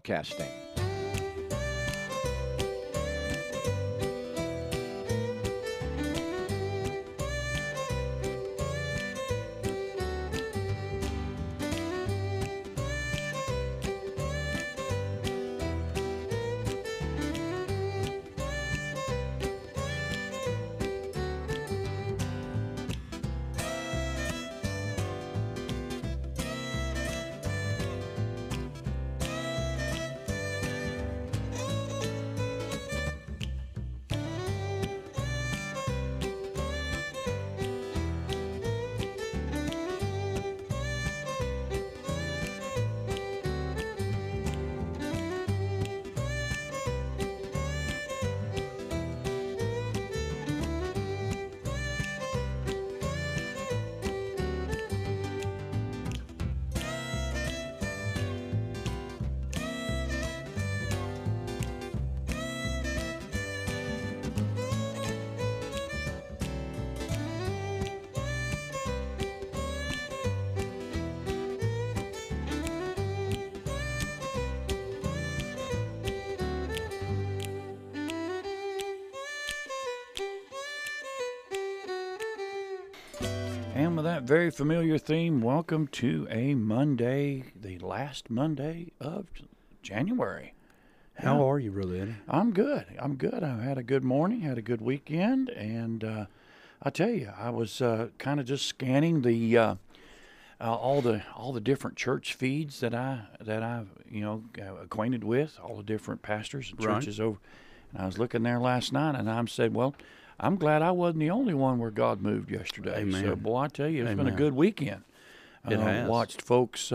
Broadcasting. And with that very familiar theme, welcome to a Monday, the last Monday of January. How are you, Brother Eddie? I'm good. I had a good morning, had a good weekend, and I tell you, I was kind of just scanning the all the different church feeds that I acquainted with, all the different pastors and churches over. And I was looking there last night, and I said, well, I'm glad I wasn't the only one where God moved yesterday. Amen. So, boy, I tell you, it's been a Amen. good weekend. It has. Watched folks,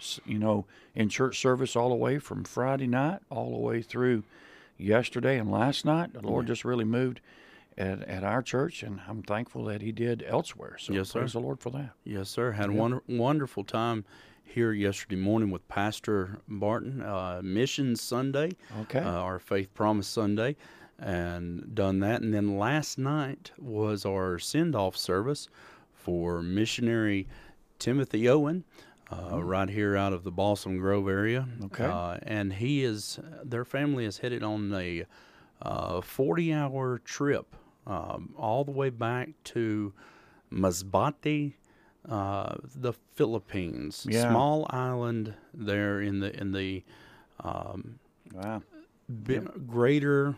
in church service all the way from Friday night all the way through yesterday and last night. The Lord just really moved at our church, and I'm thankful that He did elsewhere. So, Yes, sir. praise the Lord for that. Yes, sir. Had a wonderful time here yesterday morning with Pastor Barton. Missions Sunday, Okay. our Faith Promise Sunday, and done that. And then last night was our send-off service for missionary Timothy Owen, right here out of the Balsam Grove area. Okay. And their family is headed on a 40-hour trip all the way back to Masbate, the Philippines. Yeah. Small island there in the Wow. greater,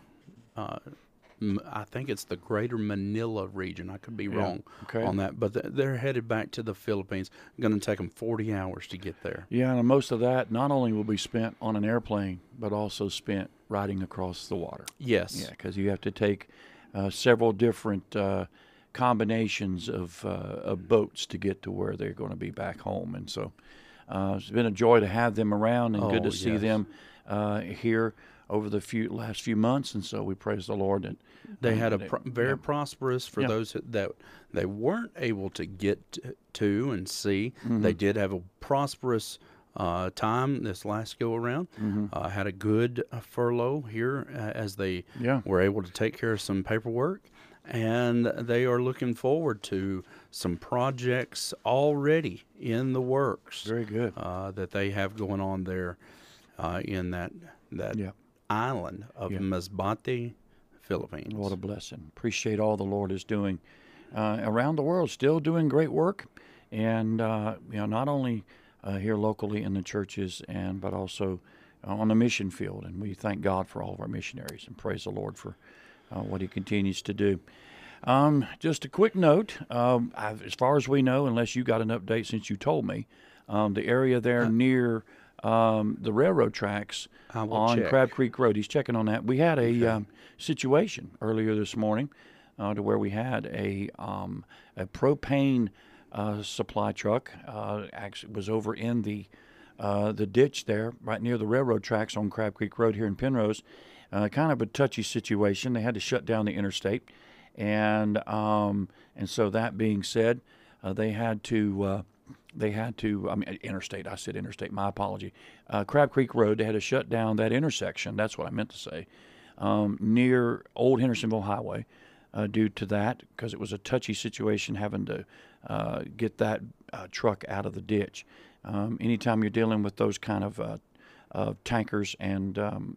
I think it's the greater Manila region. I could be wrong Okay. on that, but they're headed back to the Philippines. Going to take them 40 hours to get there. Yeah, and most of that not only will be spent on an airplane, but also spent riding across the water. Yes. Yeah, because you have to take several different combinations of boats to get to where they're going to be back home. And so it's been a joy to have them around and good to see yes. them here over the last few months. And so we praise the Lord. And They had very prosperous for Yeah. those that they weren't able to get to and see. Mm-hmm. They did have a prosperous time this last go around. Mm-hmm. Had a good furlough here as they Yeah. were able to take care of some paperwork. And they are looking forward to some projects already in the works Very good. that they have going on there in that Yeah. island of Yeah. Masbate, Philippines. What a blessing. Appreciate all the Lord is doing around the world, still doing great work. And, not only here locally in the churches, but also on the mission field. And we thank God for all of our missionaries and praise the Lord for what He continues to do. Just a quick note, as far as we know, unless you got an update since you told me, the area there near the railroad tracks I will on check. Crab Creek Road, he's checking on that. We had a situation earlier this morning to where we had a propane supply truck actually was over in the ditch there right near the railroad tracks on Crab Creek Road here in Penrose. Kind of a touchy situation. They had to shut down the interstate, and so that being said, they had to. Interstate. I said interstate. My apology. Crab Creek Road. They had to shut down that intersection. That's what I meant to say. Near Old Hendersonville Highway, due to that, because it was a touchy situation having to get that truck out of the ditch. Anytime you're dealing with those kind of tankers and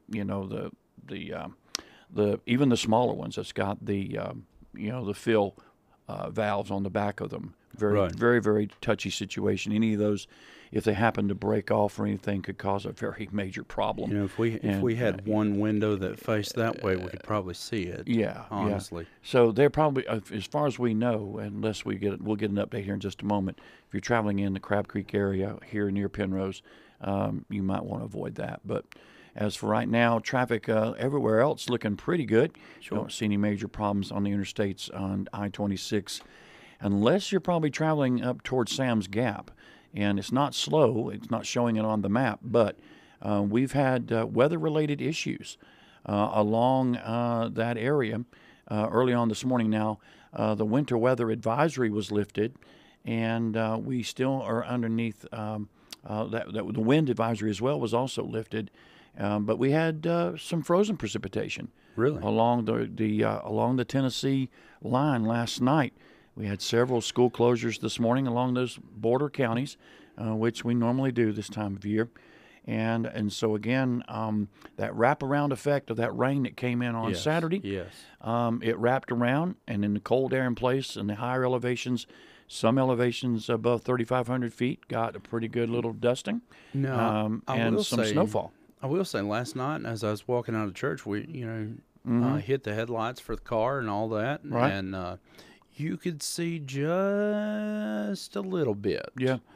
the even the smaller ones that's got the the fill valves on the back of them. Very, very, very touchy situation. Any of those, if they happen to break off or anything, could cause a very major problem. If we had one window that faced that way, we could probably see it. Yeah, honestly. Yeah. So they're probably, as far as we know, unless we'll get an update here in just a moment. If you're traveling in the Crab Creek area here near Penrose, you might want to avoid that. But as for right now, traffic everywhere else looking pretty good. Sure. Don't see any major problems on the interstates on I-26, unless you're probably traveling up towards Sam's Gap. And it's not slow. It's not showing it on the map, but we've had weather-related issues along that area early on this morning. Now, the winter weather advisory was lifted, and we still are underneath the wind advisory as well was also lifted. But we had some frozen precipitation along the Tennessee line last night. We had several school closures this morning along those border counties, which we normally do this time of year. And so, again, that wraparound effect of that rain that came in on Saturday, it wrapped around, and in the cold air in place and the higher elevations, some elevations above 3,500 feet got a pretty good little dusting and some snowfall. I will say, last night as I was walking out of church, we hit the headlights for the car and all that, and you could see just a little bit,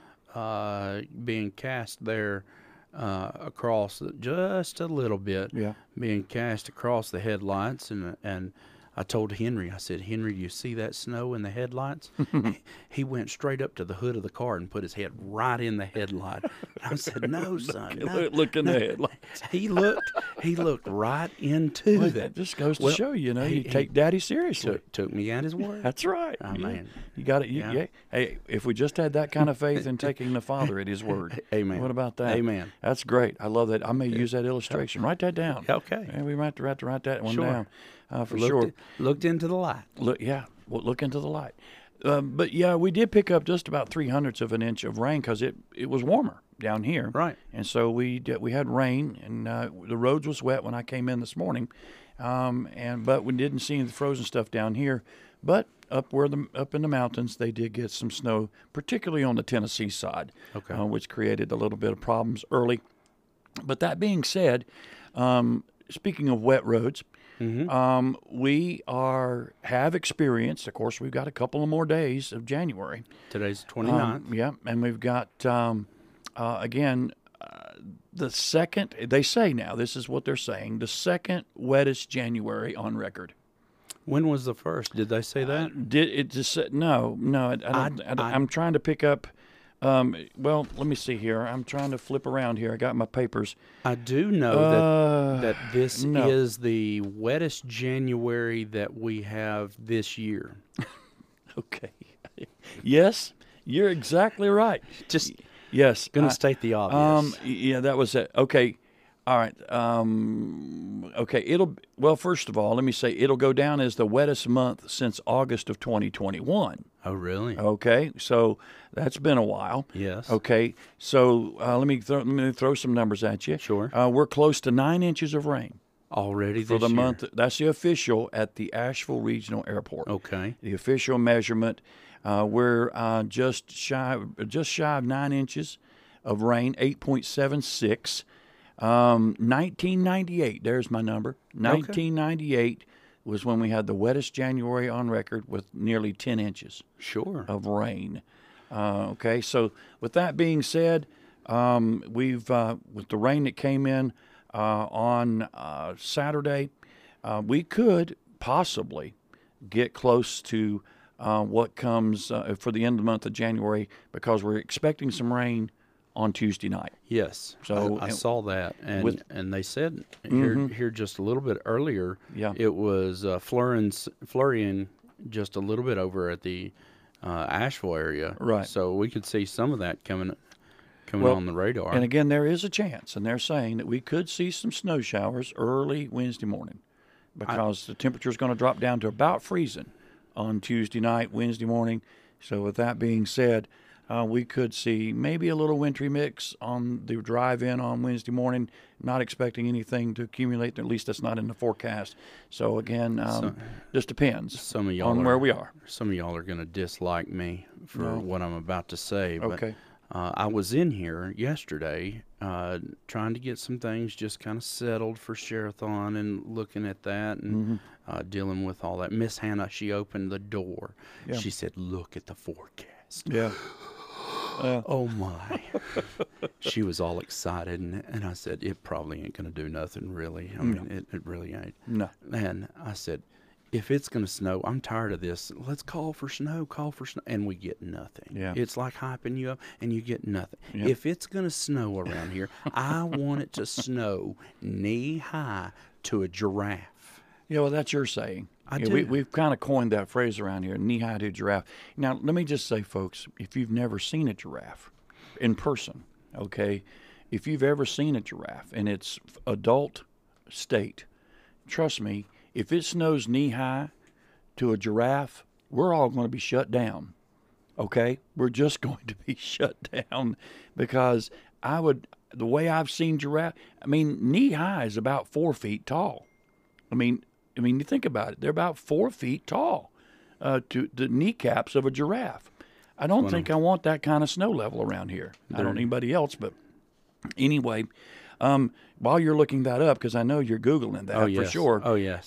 being cast there across just a little bit, being cast across the headlights, and I told Henry, I said, Henry, do you see that snow in the headlights? He went straight up to the hood of the car and put his head right in the headlight. I said, no, son. Look in the headlights. He looked right into that. That just goes to show, you take Daddy seriously. Took me at his word. That's right. Oh, man. You got it. Hey, if we just had that kind of faith in taking the Father at his word. Amen. What about that? Amen. That's great. I love that. I may use that illustration. Write that down. Okay. And we might have to write that one down. Sure. Looked into the light. Look into the light. But we did pick up just about 0.03 of an inch of rain because it was warmer down here. Right. And so we had rain, and the roads was wet when I came in this morning, but we didn't see any of the frozen stuff down here. But up in the mountains, they did get some snow, particularly on the Tennessee side, which created a little bit of problems early. But that being said, speaking of wet roads. We have experienced, of course, we've got a couple of more days of January. Today's 29th. And we've got, the second, they say now, this is what they're saying, the second wettest January on record. When was the first? Did they say that? Did it just say, no, I'm trying to pick up. Well, let me see here. I'm trying to flip around here. I got my papers. I do know that this is the wettest January that we have this year. Okay. Yes, you're exactly right. Yes. Going to state the obvious. That was it. Okay. All right. Okay. First of all, let me say it'll go down as the wettest month since August of 2021. Oh, really? Okay. So that's been a while. Yes. Okay. So let me throw some numbers at you. Sure. We're close to 9 inches of rain already for the month. That's the official at the Asheville Regional Airport. Okay. The official measurement. We're just shy of 9 inches of rain, 8.76. 1998, there's my number. 1998 was when we had the wettest January on record with nearly 10 inches of rain. Okay, so with that being said, we've with the rain that came in on Saturday, we could possibly get close to what comes for the end of the month of January because we're expecting some rain on Tuesday night. Yes, so I saw that, and they said here just a little bit earlier. Yeah. It was flurrying just a little bit over at the Asheville area. Right. So we could see some of that coming on the radar. And again, there is a chance, and they're saying that we could see some snow showers early Wednesday morning because the temperature is going to drop down to about freezing on Tuesday night, Wednesday morning. So with that being said, We could see maybe a little wintry mix on the drive in on Wednesday morning. Not expecting anything to accumulate. At least that's not in the forecast. So again, just depends Some of y'all on where we are. Some of y'all are going to dislike me for No. what I'm about to say. But, Okay. I was in here yesterday trying to get some things just kind of settled for Sherathon and looking at that and dealing with all that. Miss Hannah, she opened the door. Yeah. She said, "Look at the forecast." Yeah. Oh, my. She was all excited, and I said, "It probably ain't going to do nothing, really. I mean, it really ain't." No. And I said, if it's going to snow, I'm tired of this. Let's call for snow, and we get nothing. Yeah. It's like hyping you up, and you get nothing. Yep. If it's going to snow around here, I want it to snow knee-high to a giraffe. Yeah, well, that's your saying. I Yeah, do. We've kind of coined that phrase around here, knee-high to giraffe. Now, let me just say, folks, if you've never seen a giraffe in person, okay, if you've ever seen a giraffe in its adult state, trust me, if it snows knee-high to a giraffe, we're all going to be shut down, okay? We're just going to be shut down because the way I've seen giraffe, I mean, knee-high is about 4 feet tall. I mean, you think about it. They're about 4 feet tall to the kneecaps of a giraffe. I don't think I want that kind of snow level around here. I don't know anybody else, but anyway, while you're looking that up, because I know you're Googling that for sure. Oh, yes.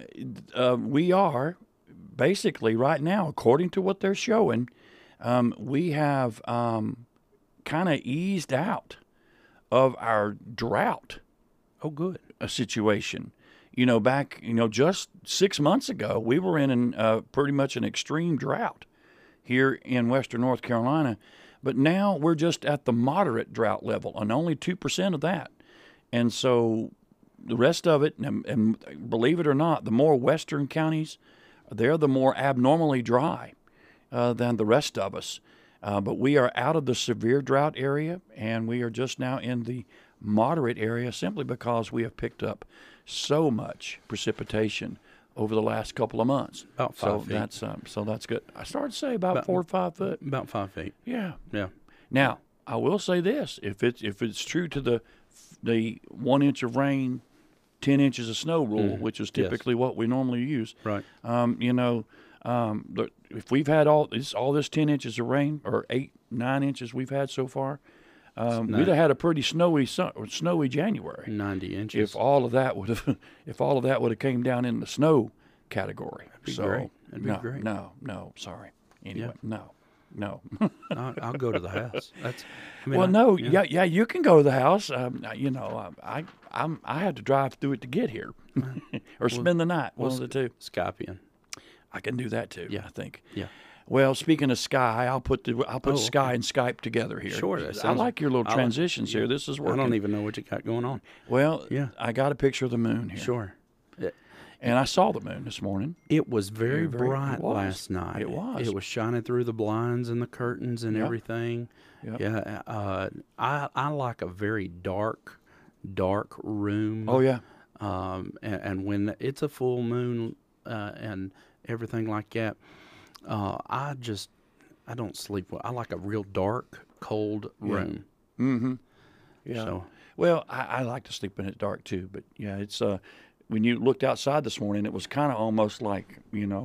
We are basically right now, according to what they're showing, we have kind of eased out of our drought Oh, good. situation. Back, just 6 months ago, we were in pretty much an extreme drought here in western North Carolina. But now we're just at the moderate drought level, and only 2% of that. And so the rest of it, and believe it or not, the more western counties, they're the more abnormally dry than the rest of us. But we are out of the severe drought area, and we are just now in the moderate area simply because we have picked up so much precipitation over the last couple of months. About 5 feet. That's good. I started to say about 4 or 5 foot. About 5 feet. Yeah. Yeah. Now I will say this: if it's true to the 1 inch of rain, 10 inches of snow rule, which is typically what we normally use, Right. If we've had all this 10 inches of rain or 8-9 inches we've had so far, we'd have had a pretty snowy January. 90 inches. If all of that would have came down in the snow category. That'd be great. That'd be great. No, sorry. Anyway, no. I'll go to the house. Yeah, you can go to the house. I had to drive through it to get here, or spend the night. One of the two. Skype in. I can do that too. Yeah. I think. Yeah. Well, speaking of Sky, I'll put Sky and Skype together here. Sure, that I sounds- like your little transitions here. This is working. I don't even know what you got going on. Well, Yeah. I got a picture of the moon here. Sure. And I saw the moon this morning. It was very Very- bright it was. last night. It was. It was shining through the blinds and the curtains and Yep. everything. Yep. Yeah. I like a very dark room. Oh yeah. And when it's a full moon and everything like that, I don't sleep well. I like a real dark, cold room. Mm-hmm. Yeah. So Well, I like to sleep in it dark too, but yeah, it's when you looked outside this morning, it was kind of almost like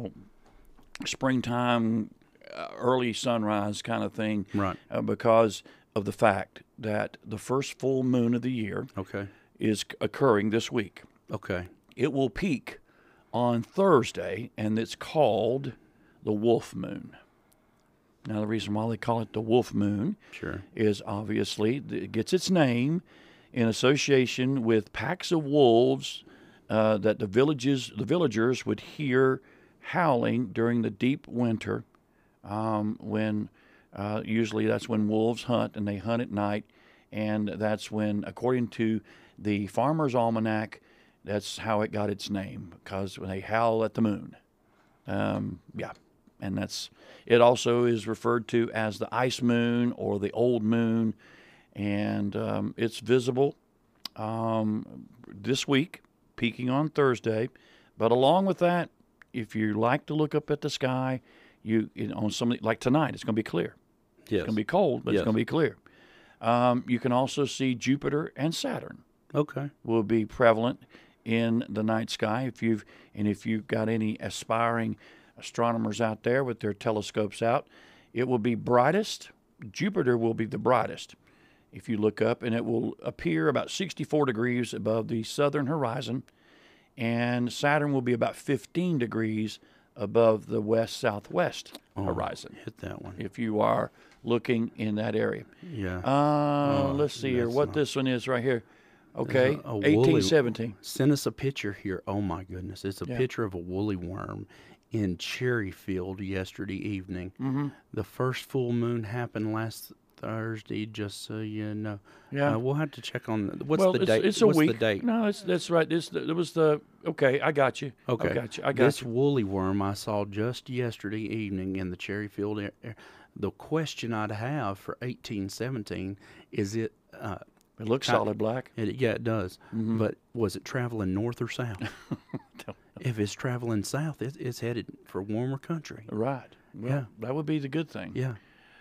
springtime, early sunrise kind of thing, right. Because of the fact that the first full moon of the year Okay. is occurring this week. Okay. It will peak on Thursday, and it's called the Wolf Moon. Now, the reason why they call it the Wolf Moon Sure. is obviously it gets its name in association with packs of wolves that the villagers would hear howling during the deep winter, when usually that's when wolves hunt, and they hunt at night, and that's when, according to the Farmer's Almanac, that's how it got its name, because when they howl at the moon. Yeah. And it also is referred to as the ice moon or the old moon, and it's visible this week, peaking on Thursday. But along with that, if you like to look up at the sky, on some like tonight, it's going to be clear. It's Yes. going to be cold, but Yes. it's going to be clear. You can also see Jupiter and Saturn Okay. will be prevalent in the night sky. If you've got any aspiring astronomers out there with their telescopes out, it will be brightest. Jupiter will be the brightest if you look up, and it will appear about 64 degrees above the southern horizon, and Saturn will be about 15 degrees above the west-southwest horizon, Hit that one. if you are looking in that area. Yeah. Let's see here, that's what not- this one is right here. Okay, a woolly- 1817. Send us a picture here. Oh my goodness. It's a Yeah. picture of a woolly worm in Cherryfield yesterday evening. Mm-hmm. The first full moon happened last Thursday, just so you know. Yeah. We'll have to check on what's Well, the date. it's a what's week. the date? No, that's right. It was the okay. I got you. Okay. I got you. This woolly worm I saw just yesterday evening in the Cherryfield area. The question I'd have for 1817 is it. It looks solid black. Yeah, it does. Mm-hmm. But was it traveling north or south? If it's traveling south, it's headed for warmer country. Right. Well, Yeah. that would be the good thing. Yeah.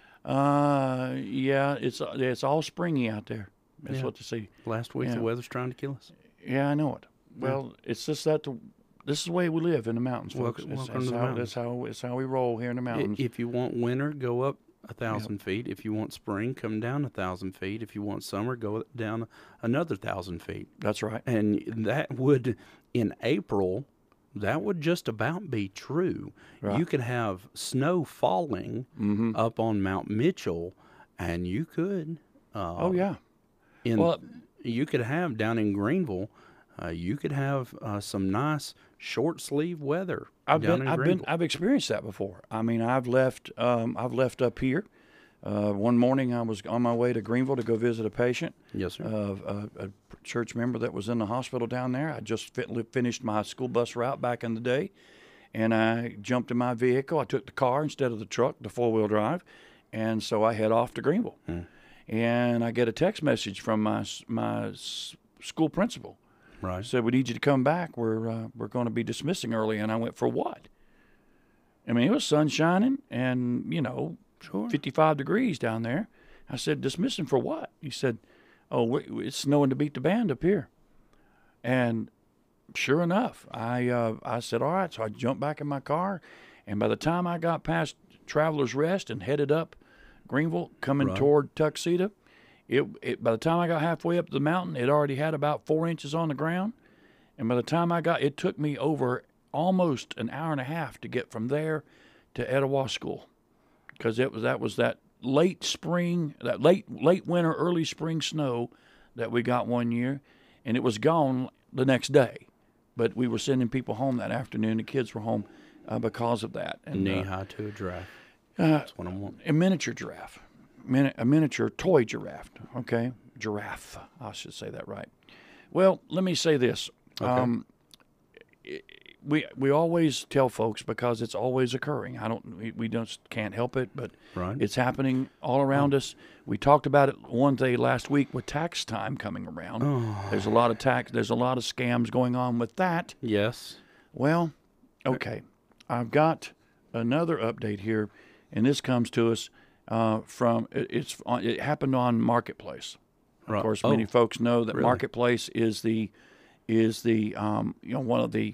Yeah. It's all springy out there. That's Yeah. what to see. Last week, Yeah. the weather's trying to kill us. Yeah, I know it. Well, it's just that this is the way we live in the mountains, folks. Welcome to the mountains. That's how we roll here in the mountains. If you want winter, go up 1,000 feet. If you want spring, come down 1,000 feet. If you want summer, go down another 1,000 feet. That's right. And that would, in April, that would just about be true. Right. You could have snow falling up on Mount Mitchell, and you could. Oh yeah. You could have down in Greenville. You could have some nice short sleeve weather. I've experienced that before. I mean, I've left up here. One morning I was on my way to Greenville to go visit a patient. Yes, sir. A church member that was in the hospital down there. I just finished my school bus route back in the day, and I jumped in my vehicle. I took the car instead of the truck, the 4-wheel drive, and so I head off to Greenville. And I get a text message from my school principal. Right. Said, we need you to come back. We're going to be dismissing early. And I went, for what? I mean, it was sun shining and, 55 degrees down there. I said, dismissing for what? He said, it's snowing to beat the band up here. And sure enough, I said, all right. So I jumped back in my car. And by the time I got past Travelers Rest and headed up Greenville, coming toward Tuxedo, by the time I got halfway up the mountain, it already had about 4 inches on the ground. And by the time it took me over almost an hour and a half to get from there to Etowah School, because that was that late spring, that late winter, early spring snow that we got one year, and it was gone the next day. But we were sending people home that afternoon. The kids were home because of that. And, Knee high to a giraffe. That's what I want. a miniature giraffe. A miniature toy giraffe, okay? Giraffe, I should say that right. Well, let me say this. Okay. We always tell folks, because it's always occurring. We can't help it, but Right. it's happening all around us. We talked about it one day last week with tax time coming around. There's a lot of scams going on with that. Yes. Well, okay. I've got another update here, and this comes to us it happened on Marketplace. Of Right. course, many folks know that really? Marketplace is the one of the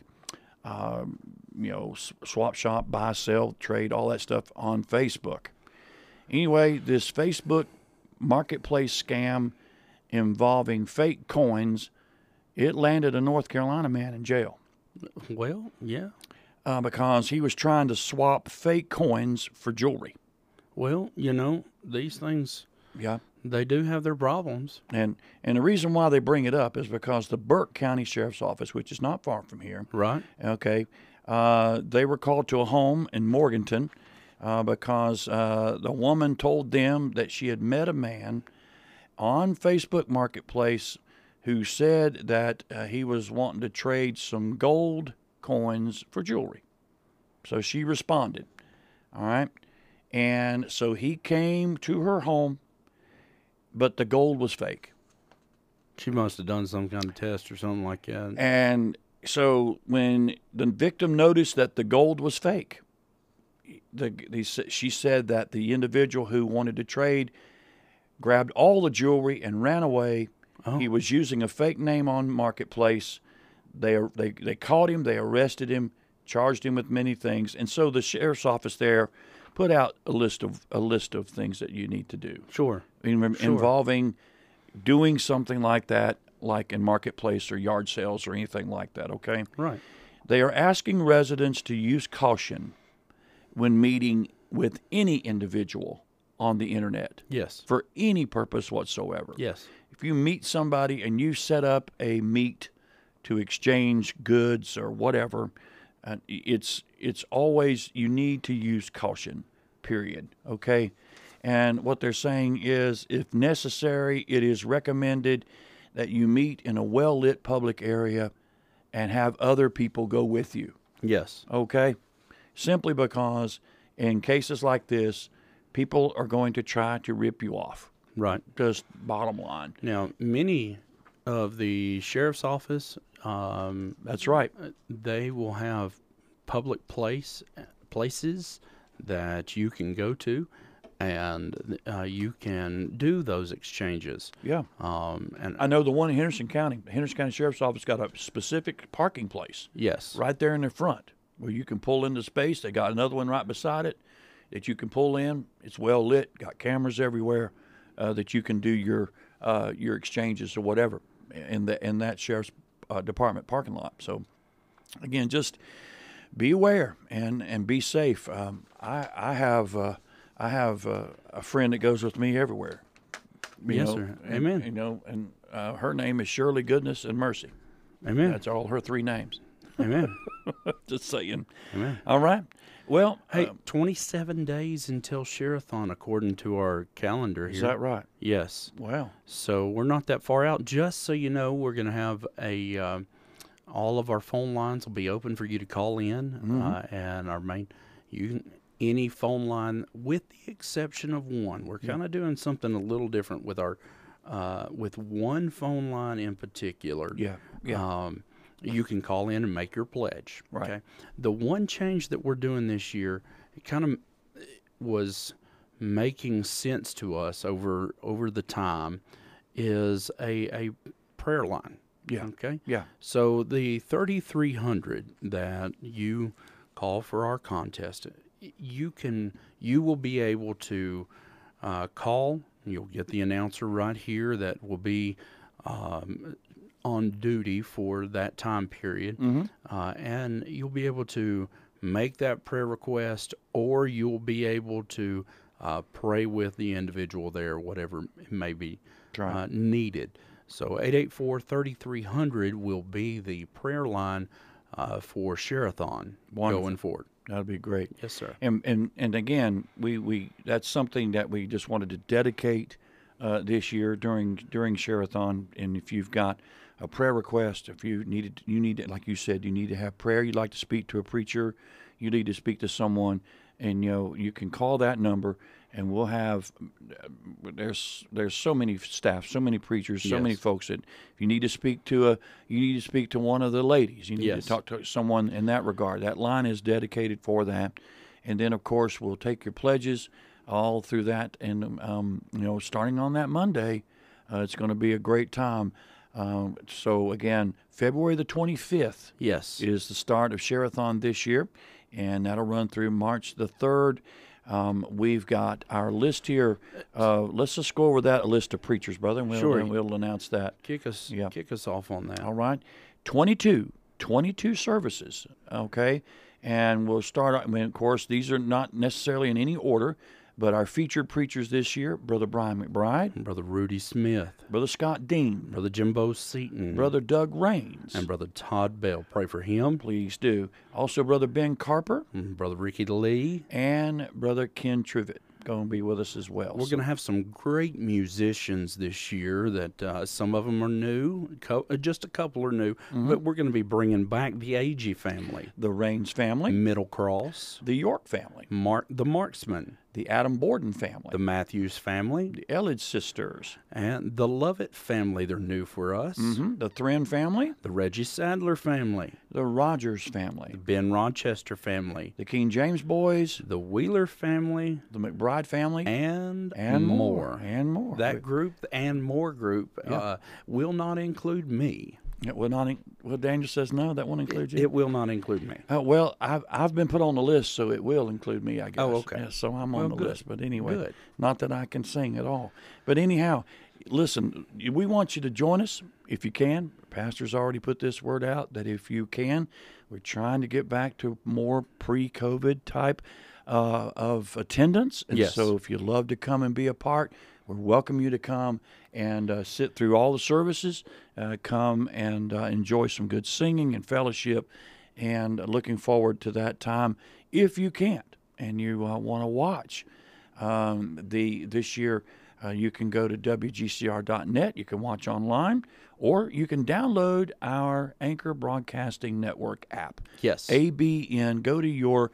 swap shop, buy, sell, trade, all that stuff on Facebook. Anyway, this Facebook Marketplace scam involving fake coins, it landed a North Carolina man in jail. Well, yeah. Because he was trying to swap fake coins for jewelry. Well, these things, Yeah. they do have their problems. And the reason why they bring it up is because the Burke County Sheriff's Office, which is not far from here, Right. okay, they were called to a home in Morganton because the woman told them that she had met a man on Facebook Marketplace who said that he was wanting to trade some gold coins for jewelry. So she responded, all right? And so he came to her home, but the gold was fake. She must have done some kind of test or something like that. And so when the victim noticed that the gold was fake, she said that the individual who wanted to trade grabbed all the jewelry and ran away. Oh. He was using a fake name on Marketplace. They caught him. They arrested him, charged him with many things, and so the sheriff's office there put out a list of things that you need to do. Sure. Involving doing something like that, like in Marketplace or yard sales or anything like that. Okay. Right. They are asking residents to use caution when meeting with any individual on the internet. Yes. For any purpose whatsoever. Yes. If you meet somebody and you set up a meet to exchange goods or whatever, it's always, you need to use caution, period, okay? And what they're saying is, if necessary, it is recommended that you meet in a well-lit public area and have other people go with you, Yes. okay? Simply because in cases like this, people are going to try to rip you off. Right. Just bottom line. Now, many of the sheriff's office, That's right. they will have public places that you can go to, and you can do those exchanges. Yeah. And I know the one in Henderson County Sheriff's Office got a specific parking place yes. right there in the front where you can pull into space. They got another one right beside it that you can pull in. It's well lit, got cameras everywhere that you can do your exchanges or whatever in that sheriff's department parking lot. So again, just be aware and be safe. I have a friend that goes with me everywhere. Yes, sir. Amen. And her name is Shirley Goodness and Mercy. Amen. That's all her three names. Amen. Just saying. Amen. All right. Well, Hey, 27 days until Sherathon, according to our calendar here. is that right? Yes. Wow. So we're not that far out. Just so you know, we're going to have all of our phone lines will be open for you to call in, and any phone line, with the exception of one. We're kind of doing something a little different with our with one phone line in particular. Yeah. Yeah. You can call in and make your pledge. Right. Okay. The one change that we're doing this year, it kind of was making sense to us over the time, is a prayer line. Yeah. Okay. Yeah. So the 3,300 that you call for our contest, you will be able to call. You'll get the announcer right here that will be on duty for that time period, and you'll be able to make that prayer request, or you'll be able to pray with the individual there, whatever may be needed. So 884-3300 will be the prayer line for Sherathon going forward. That'd be great. Yes, sir. And again, we that's something that we just wanted to dedicate this year during Sherathon. And if you've got a prayer request, if you need, like you said, you need to have prayer. You'd like to speak to a preacher. You need to speak to someone, and you can call that number, and we'll have. There's so many staff, so many preachers, so many folks that if you need to speak to one of the ladies. You need to talk to someone in that regard. That line is dedicated for that, and then of course we'll take your pledges all through that, and starting on that Monday, it's going to be a great time. So again, February the 25th is the start of Sherathon this year, and that'll run through March the 3rd. We've got our list here. Let's just go over that list of preachers, brother, and we'll announce that. Kick us off on that. All right. 22 services, okay? And we'll start, of course, these are not necessarily in any order, but our featured preachers this year, Brother Brian McBride, Brother Rudy Smith, Brother Scott Dean, Brother Jimbo Seaton, Brother Doug Raines, and Brother Todd Bell. Pray for him. Please do. Also, Brother Ben Carper, Brother Ricky Lee, and Brother Ken Trivet going to be with us as well. We're going to have some great musicians this year that some of them are new, just a couple are new, but we're going to be bringing back the Agee family, the Raines family, Middle Cross, the York family, the Marksman, the Adam Borden family, the Matthews family, the Elledge sisters, and the Lovett family. They're new for us. the Thrin family, The Reggie Sadler family, the Rogers family, the Ben Rochester family, the King James boys, the Wheeler family, the McBride family, and more. That group and more group Yeah. will not include me. It will not. Well, Daniel says no. That won't include you. It will not include me. Well, I've been put on the list, so it will include me, I guess. Oh, okay. Yeah, so I'm Well, on the good. list. But anyway, Good. not that I can sing at all. But anyhow, listen, we want you to join us if you can. Pastor's already put this word out that if you can, we're trying to get back to more pre-COVID type of attendance. And Yes. so if you'd love to come and be a part, we welcome you to come and sit through all the services, come and enjoy some good singing and fellowship, and looking forward to that time. If you can't and you want to watch this year, you can go to WGCR.net. You can watch online, or you can download our Anchor Broadcasting Network app. Yes. ABN. Go to your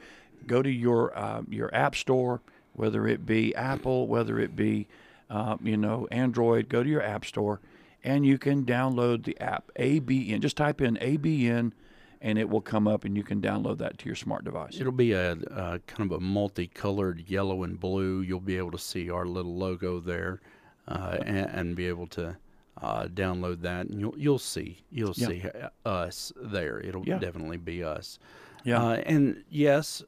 app store, whether it be Apple, whether it be Android. Go to your app store, and you can download the app ABN. Just type in ABN, and it will come up, and you can download that to your smart device. It'll be a kind of a multicolored yellow and blue. You'll be able to see our little logo there, and be able to download that, and you'll see us there. It'll Yeah. definitely be us. Yeah. And yes,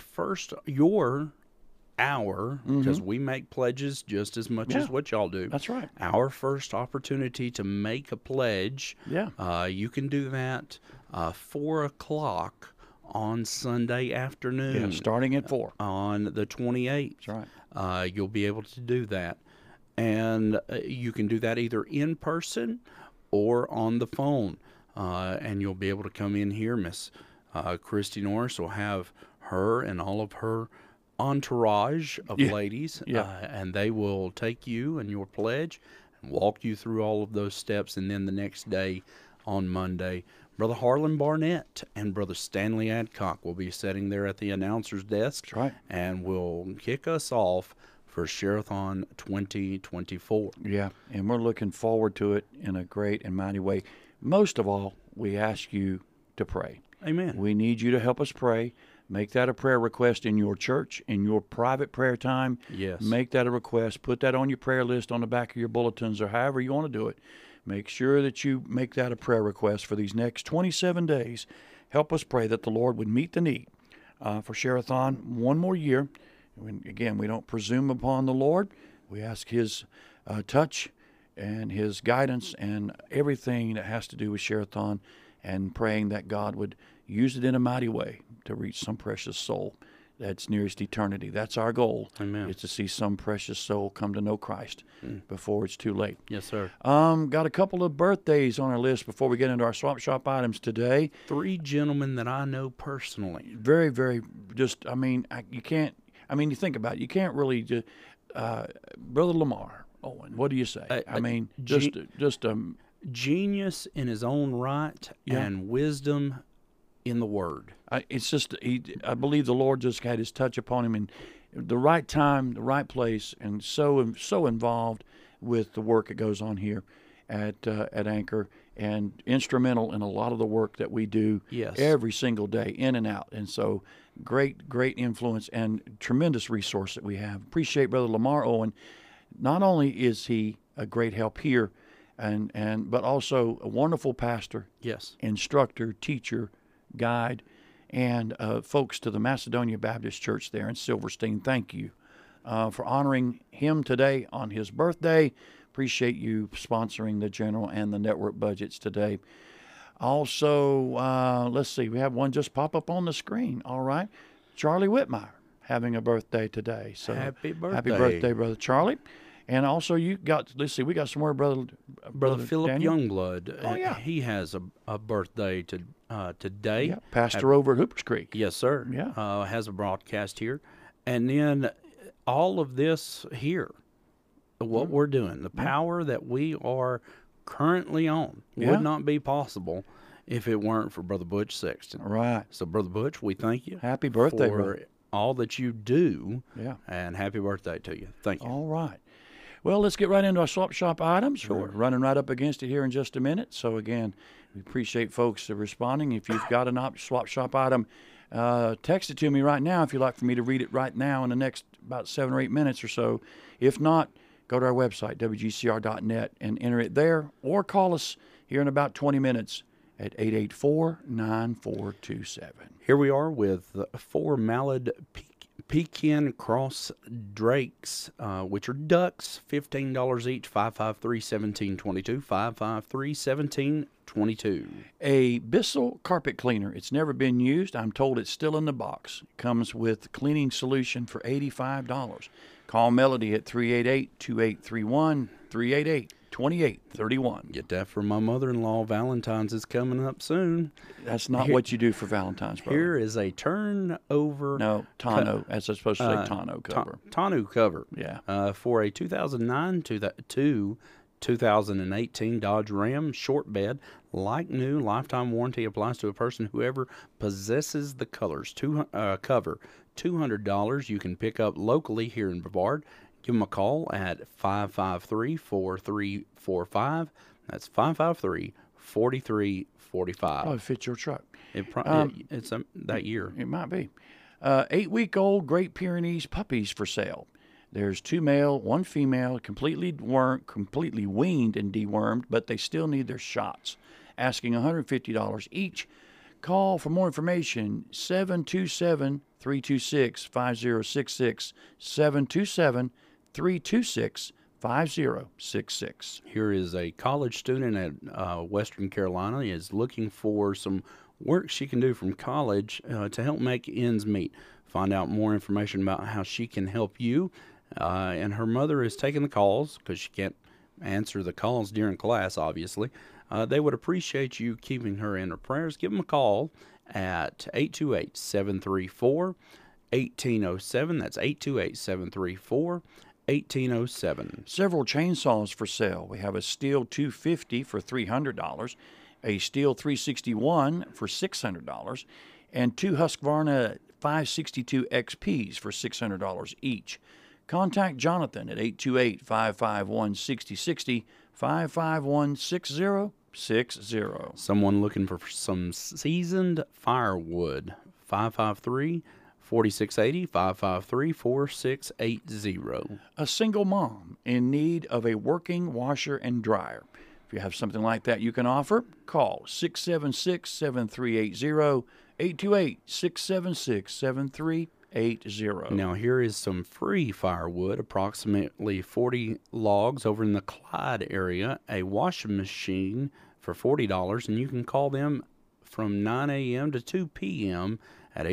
your hour, because we make pledges just as much as Yeah. what y'all do. That's right. Our first opportunity to make a pledge. Yeah. You can do that 4 o'clock on Sunday afternoon. Yeah, starting at 4. On the 28th. That's right. You'll be able to do that. And you can do that either in person or on the phone. And you'll be able to come in here. Miss Christy Norris will have her and all of her entourage of ladies. Yeah. And they will take you and your pledge and walk you through all of those steps. And then the next day on Monday, Brother Harlan Barnett and Brother Stanley Adcock will be sitting there at the announcer's desk. That's right. And will kick us off for Share-a-thon 2024. Yeah, and we're looking forward to it in a great and mighty way. Most of all, we ask you to pray. Amen. We need you to help us pray. Make that a prayer request in your church, in your private prayer time. Yes. Make that a request. Put that on your prayer list on the back of your bulletins or however you want to do it. Make sure that you make that a prayer request for these next 27 days. Help us pray that the Lord would meet the need for Share-a-thon one more year. Again, we don't presume upon the Lord. We ask His touch and His guidance and everything that has to do with Share-a-thon, and praying that God would use it in a mighty way to reach some precious soul that's nearest eternity. That's our goal. Amen. Is to see some precious soul come to know Christ before it's too late. Yes, sir. Got a couple of birthdays on our list before we get into our Swap Shop items today. 3 gentlemen that I know personally. Very, very, you can't, you think about it, you can't really just, Brother Lamar Owen, what do you say? Genius in his own right and wisdom in the Word. I believe the Lord just had His touch upon him in the right time, the right place, and so involved with the work that goes on here at Anchor, and instrumental in a lot of the work that we do every single day, in and out. And so great influence and tremendous resource that we have. Appreciate Brother Lamar Owen. Not only is he a great help here, but also a wonderful pastor, instructor, teacher, guide, and folks to the Macedonia Baptist Church there in Silverstein. Thank you for honoring him today on his birthday. Appreciate you sponsoring the general and the network budgets today. Also, let's see, we have one just pop up on the screen. All right, Charlie Whitmire having a birthday today. So happy birthday. Happy birthday, Brother Charlie. And also we got somewhere, Brother Philip Daniel? Youngblood. Oh, yeah. He has a birthday today. Yeah, pastor over at Hoopers Creek. Yes, sir. Yeah. Has a broadcast here. And then all of this here, what we're doing, the power that we are currently on would not be possible if it weren't for Brother Butch Sexton. Right. So, Brother Butch, we thank you. Happy birthday, for brother. all that you do. Yeah. And happy birthday to you. Thank you. All right. Well, let's get right into our Swap Shop items. Sure. We're running right up against it here in just a minute. So, again, we appreciate folks responding. If you've got a Swap Shop item, text it to me right now if you'd like for me to read it right now in the next about 7 or 8 minutes or so. If not, go to our website, wgcr.net, and enter it there, or call us here in about 20 minutes at 884-9427. Here we are with 4 mallard Pekin cross drakes, which are ducks, $15 each, 553-1722, 553-1722. A Bissell carpet cleaner. It's never been used. I'm told it's still in the box. It comes with cleaning solution for $85. Call Melody at 388-2831, 388-2831. Get that for my mother-in-law. Valentine's is coming up soon. That's not what you do for Valentine's, brother. Here is a turnover. No, tonneau, as I'm supposed to say, tonneau cover. Tonneau cover. Yeah. For a 2009 to 2018 Dodge Ram short bed, like new, lifetime warranty applies to a person whoever possesses the colors. Cover, $200. You can pick up locally here in Brevard. Give them a call at 553-4345. That's 553-4345. Probably fit your truck. It's that year. It might be. 8-week-old Great Pyrenees puppies for sale. There's 2 male, 1 female, completely weaned and dewormed, but they still need their shots. Asking $150 each. Call for more information, 727-326-5066, 727-326-5066. Here is a college student at Western Carolina is looking for some work she can do from college to help make ends meet. Find out more information about how she can help you. And her mother is taking the calls because she can't answer the calls during class, obviously. They would appreciate you keeping her in her prayers. Give them a call at 828-734-1807. That's 828-734-1807. Several chainsaws for sale. We have a Steel 250 for $300, a Steel 361 for $600, and 2 Husqvarna 562 XPs for $600 each. Contact Jonathan at 828-551-6060, 551-6060. Someone looking for some seasoned firewood, 553-4680, 553-4680. A single mom in need of a working washer and dryer. If you have something like that you can offer, call 676-7380, 828-676-7380. Now, here is some free firewood, approximately 40 logs over in the Clyde area, a washing machine for $40, and you can call them from 9 a.m. to 2 p.m. at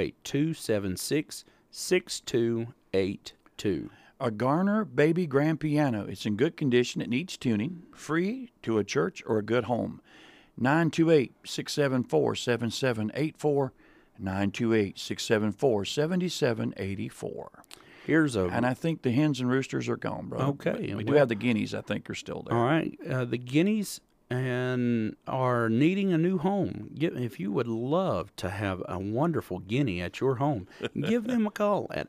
828-276-6282. A Garner baby grand piano. It's in good condition. It needs tuning. Free to a church or a good home. 928-674-7784. 928-674-7784. And I think the hens and roosters are gone, bro. Okay. We do have the guineas, I think, are still there. All right. The guineas are needing a new home. If you would love to have a wonderful guinea at your home, give them a call at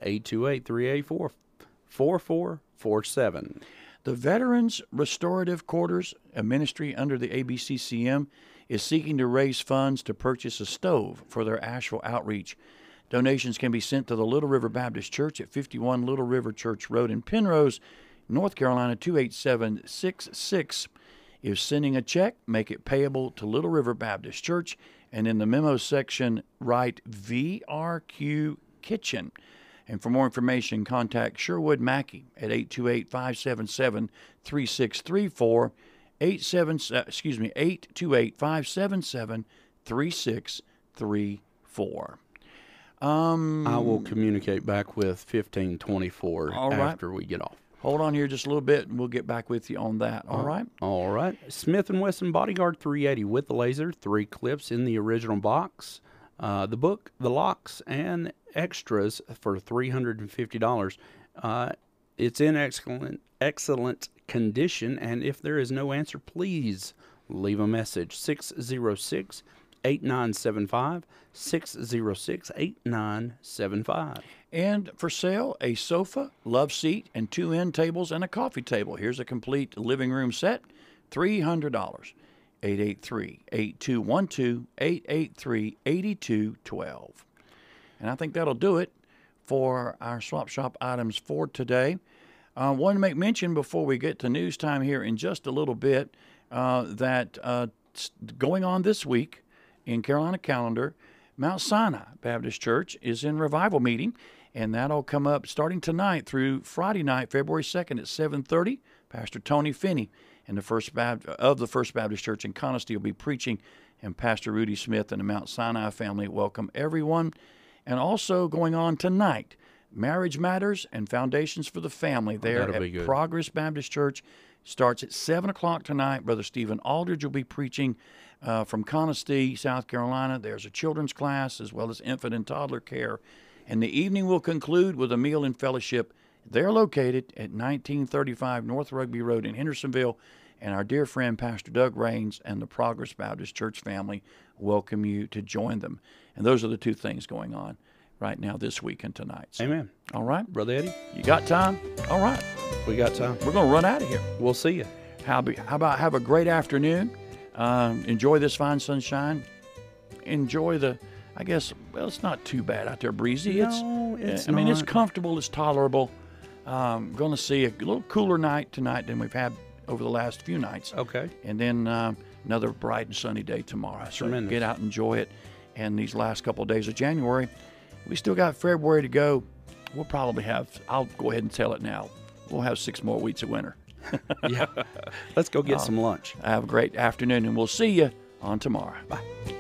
828-384-4447. The Veterans Restorative Quarters, a ministry under the ABCCM, is seeking to raise funds to purchase a stove for their Asheville outreach. Donations can be sent to the Little River Baptist Church at 51 Little River Church Road in Penrose, North Carolina 28766. If sending a check, make it payable to Little River Baptist Church, and in the memo section, write VRQ Kitchen. And for more information, contact Sherwood Mackey at 828-577-3634, 828-577-3634. I will communicate back with 1524 after we get off. Hold on here just a little bit, and we'll get back with you on that. All right? All right. Smith & Wesson Bodyguard 380 with the laser, 3 clips in the original box. The book, the locks, and extras for $350. It's in excellent condition, and if there is no answer, please leave a message. 606 606-8975, 606-8975. And for sale, a sofa, love seat, and 2 end tables and a coffee table. Here's a complete living room set, $300. 883-8212, 883-8212. And I think that'll do it for our Swap Shop items for today. I want to make mention before we get to news time here in just a little bit that going on this week in Carolina Calendar, Mount Sinai Baptist Church is in revival meeting, and that'll come up starting tonight through Friday night, February 2nd at 7:30. Pastor Tony Finney and the First Baptist Church in Conestee will be preaching, and Pastor Rudy Smith and the Mount Sinai family welcome everyone. And also going on tonight, Marriage Matters and Foundations for the Family there at Progress Baptist Church. Starts at 7 o'clock tonight. Brother Stephen Aldridge will be preaching from Conestee, South Carolina. There's a children's class as well as infant and toddler care. And the evening will conclude with a meal and fellowship. They're located at 1935 North Rugby Road in Hendersonville. And our dear friend Pastor Doug Raines and the Progress Baptist Church family welcome you to join them. And those are the two things going on right now this week and tonight. So, amen. All right. Brother Eddie? You got time? All right. We got time. We're going to run out of here. We'll see you. How about have a great afternoon? Enjoy this fine sunshine. Enjoy it's not too bad out there, breezy. No, it's I mean, it's not. comfortable. It's tolerable. Going to see a little cooler night tonight than we've had over the last few nights. Okay. And then another bright and sunny day tomorrow. So Tremendous. Get out and enjoy it. And these last couple of days of January, we still got February to go. We'll probably I'll go ahead and tell it now, we'll have 6 more weeks of winter. Yeah. Let's go get some lunch. Have a great afternoon, and we'll see you on tomorrow. Bye.